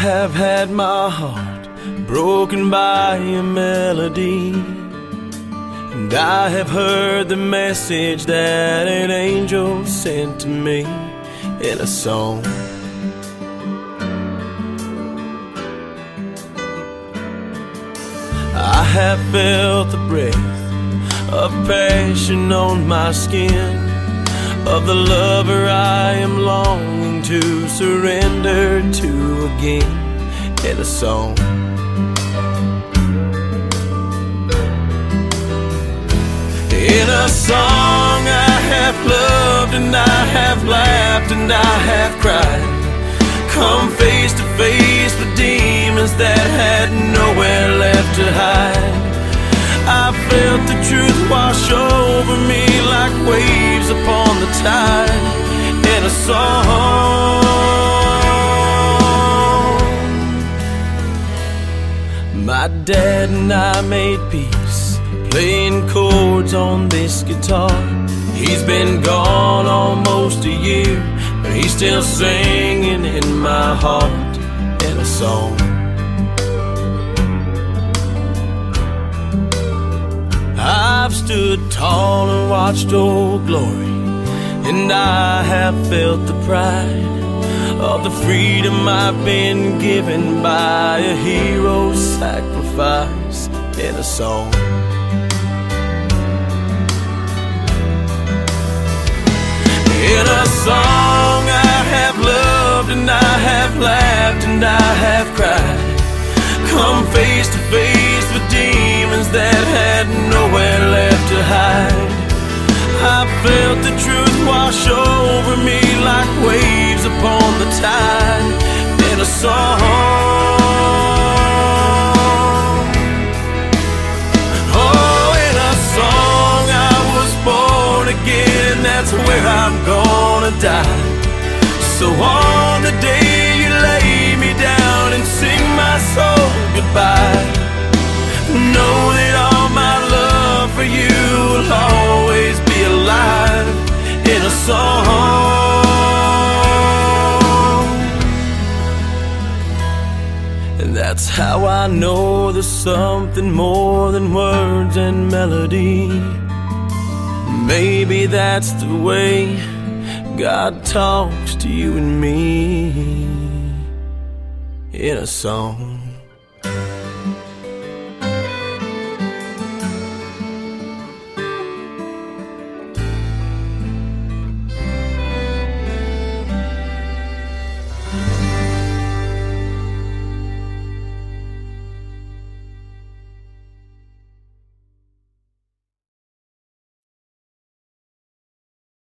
have had my heart broken by a melody, and I have heard the message that an angel sent to me in a song. I have felt the breath of passion on my skin, of the lover I am longing to surrender to again in a song. In a song I have loved and I have laughed and I have cried, come face to face with demons that had nowhere left to hide. I felt the truth wash over me like waves upon the tide in a song. My dad and I made peace, playing chords on this guitar. He's been gone almost a year, but he's still singing in my heart in a song. I've stood tall and watched Old Glory, and I have felt the pride of the freedom I've been given by a hero's sacrifice in a song. In a song I have loved and I have laughed and I have cried, come face to face with demons that had nowhere left to hide. I felt the truth wash over me like waves upon the tide in a song. Oh, in a song I was born again, that's where I'm gonna die. So on the day you lay me down and sing my soul goodbye, know that all my love for you will always be alive in a song. And that's how I know there's something more than words and melody. Maybe that's the way God talks to you and me in a song.